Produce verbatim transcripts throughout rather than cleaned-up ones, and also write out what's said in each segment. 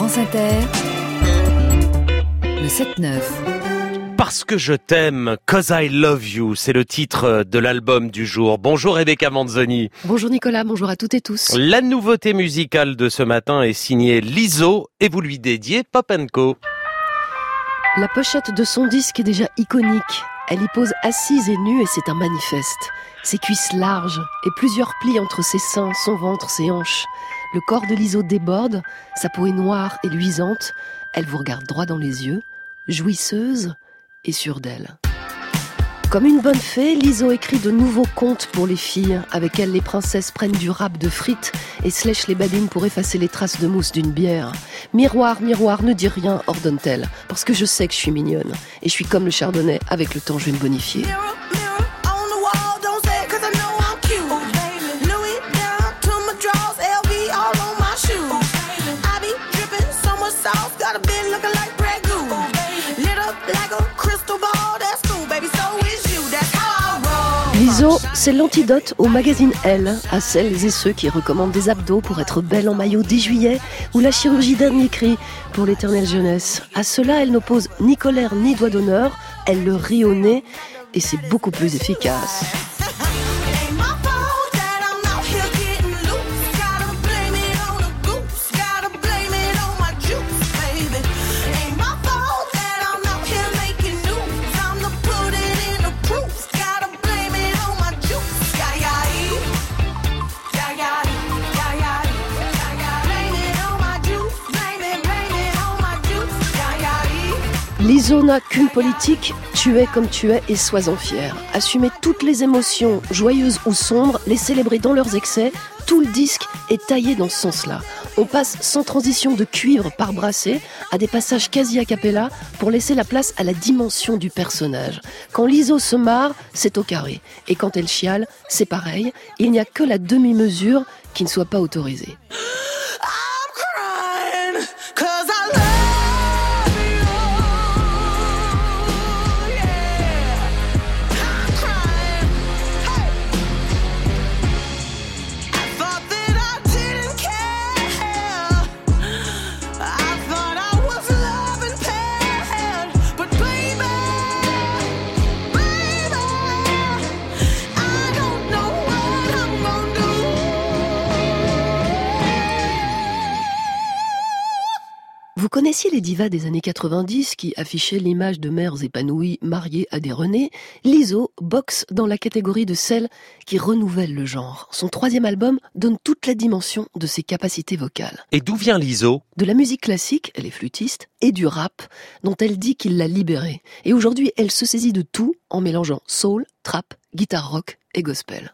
France Inter, le sept neuf. Parce que je t'aime, 'cause I love you, c'est le titre de l'album du jour. Bonjour Rebecca Manzoni. Bonjour Nicolas, bonjour à toutes et tous. La nouveauté musicale de ce matin est signée Lizzo et vous lui dédiez Pop and Co. La pochette de son disque est déjà iconique. Elle y pose assise et nue et c'est un manifeste. Ses cuisses larges et plusieurs plis entre ses seins, son ventre, ses hanches. Le corps de Lizzo déborde, sa peau est noire et luisante. Elle vous regarde droit dans les yeux, jouisseuse et sûre d'elle. Comme une bonne fée, Lizzo écrit de nouveaux contes pour les filles. Avec elle, les princesses prennent du râpe de frites et se lèchent les babines pour effacer les traces de mousse d'une bière. Miroir, miroir, ne dis rien, ordonne-t-elle, parce que je sais que je suis mignonne. Et je suis comme le chardonnay, avec le temps je vais me bonifier. Lizzo, c'est l'antidote au magazine Elle, à celles et ceux qui recommandent des abdos pour être belle en maillot dès juillet, ou la chirurgie dernier cri pour l'éternelle jeunesse. À cela, elle n'oppose ni colère ni doigt d'honneur, elle le rit au nez, et c'est beaucoup plus efficace. Lizzo n'a qu'une politique, tu es comme tu es et sois-en fier. Assumez toutes les émotions, joyeuses ou sombres, les célébrer dans leurs excès, tout le disque est taillé dans ce sens-là. On passe sans transition de cuivre par brassée à des passages quasi a cappella pour laisser la place à la dimension du personnage. Quand Lizzo se marre, c'est au carré. Et quand elle chiale, c'est pareil. Il n'y a que la demi-mesure qui ne soit pas autorisée. Vous connaissiez les divas des années quatre-vingt-dix qui affichaient l'image de mères épanouies mariées à des Renée? Lizzo boxe dans la catégorie de celles qui renouvellent le genre. Son troisième album donne toute la dimension de ses capacités vocales. Et d'où vient Lizzo? De la musique classique, elle est flûtiste, et du rap, dont elle dit qu'il l'a libérée. Et aujourd'hui, elle se saisit de tout en mélangeant soul, trap, guitare rock et gospel.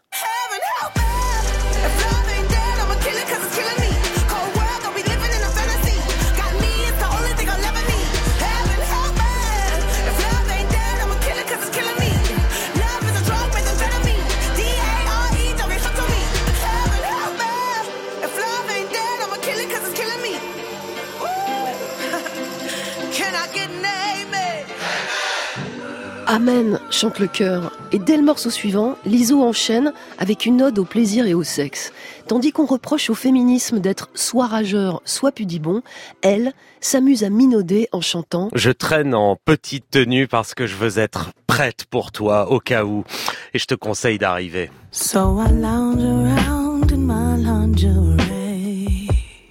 Amen, chante le chœur. Et dès le morceau suivant, Lizzo enchaîne avec une ode au plaisir et au sexe. Tandis qu'on reproche au féminisme d'être soit rageur, soit pudibond, elle s'amuse à minauder en chantant « Je traîne en petite tenue parce que je veux être prête pour toi au cas où. Et je te conseille d'arriver. » So I lounge around in my lingerie.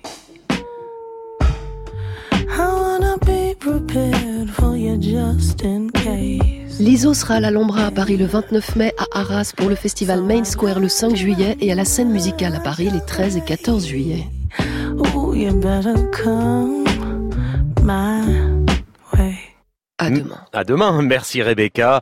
I wanna be prepared for you just in case. Lizzo sera à l'Alhambra à Paris le vingt-neuf mai, à Arras pour le festival Main Square le cinq juillet et à la Scène Musicale à Paris les treize et quatorze juillet. Ooh, you better come my way. À demain. À demain, merci Rebecca.